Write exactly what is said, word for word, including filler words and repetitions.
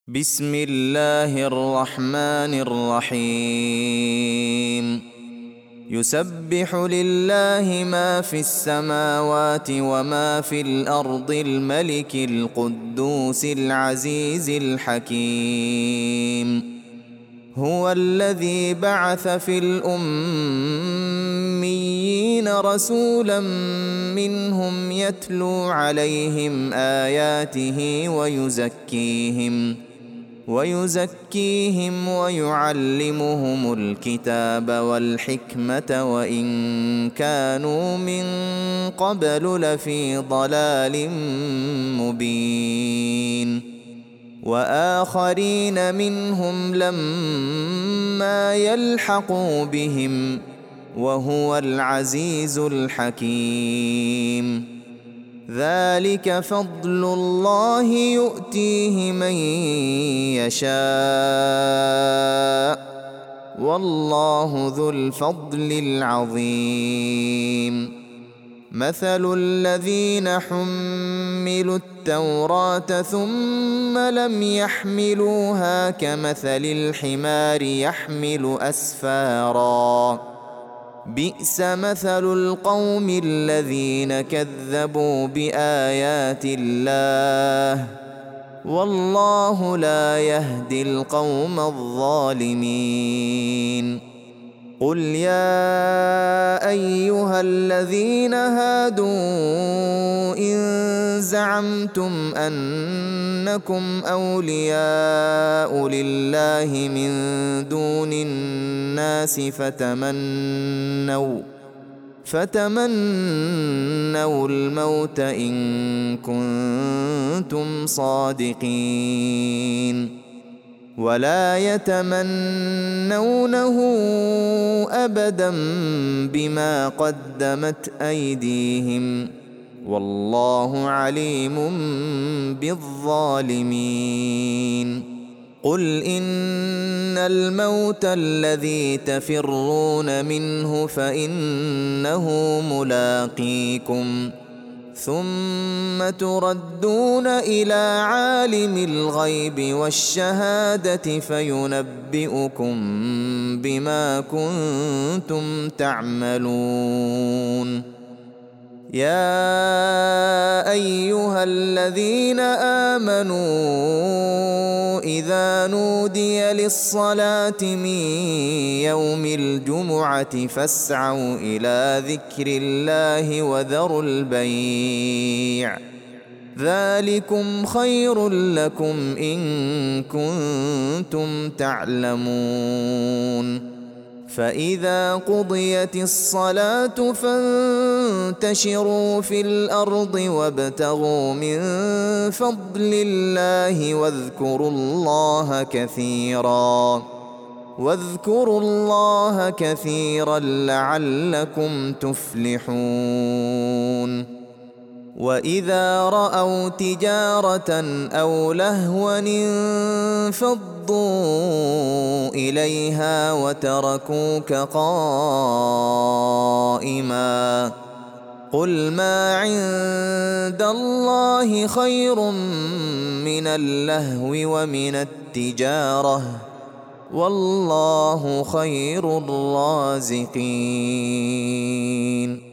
بسم الله الرحمن الرحيم يسبح لله ما في السماوات وما في الأرض الملك القدوس العزيز الحكيم هو الذي بعث في الأميين رسولا منهم يتلو عليهم آياته ويزكيهم ويزكيهم ويعلمهم الكتاب والحكمة وإن كانوا من قبل لفي ضلال مبين وآخرين منهم لما يلحقوا بهم وهو العزيز الحكيم ذلك فضل الله يؤتيه من يشاء والله ذو الفضل العظيم مثل الذين حملوا التوراة ثم لم يحملوها كمثل الحمار يحمل أسفاراً بئس مثل القوم الذين كذبوا بآيات الله والله لا يهدي القوم الظالمين قل يا أيها الذين هادوا إن زعمتم أنكم أولياء لله من دون الناس فتمنوا فتمنوا الموت إن كنتم صادقين ولا يتمنونه أبدا بما قدمت أيديهم والله عليم بالظالمين قل إن الموت الذي تفرون منه فإنه ملاقيكم ثم تردون إلى عالم الغيب والشهادة فينبئكم بما كنتم تعملون يا أيها الذين آمنوا إذا نودي للصلاة من يوم الجمعة فاسعوا إلى ذكر الله وذروا البيع ذلكم خير لكم إن كنتم تعلمون فإذا قضيت الصلاة فانتشروا في الأرض وابتغوا من فضل الله واذكروا الله كثيرا واذكروا الله كثيرا لعلكم تفلحون وإذا رأوا تجارة أو لهوا انفضوا إليها وتركوك قائما قل ما عند الله خير من اللهو ومن التجارة والله خير الرازقين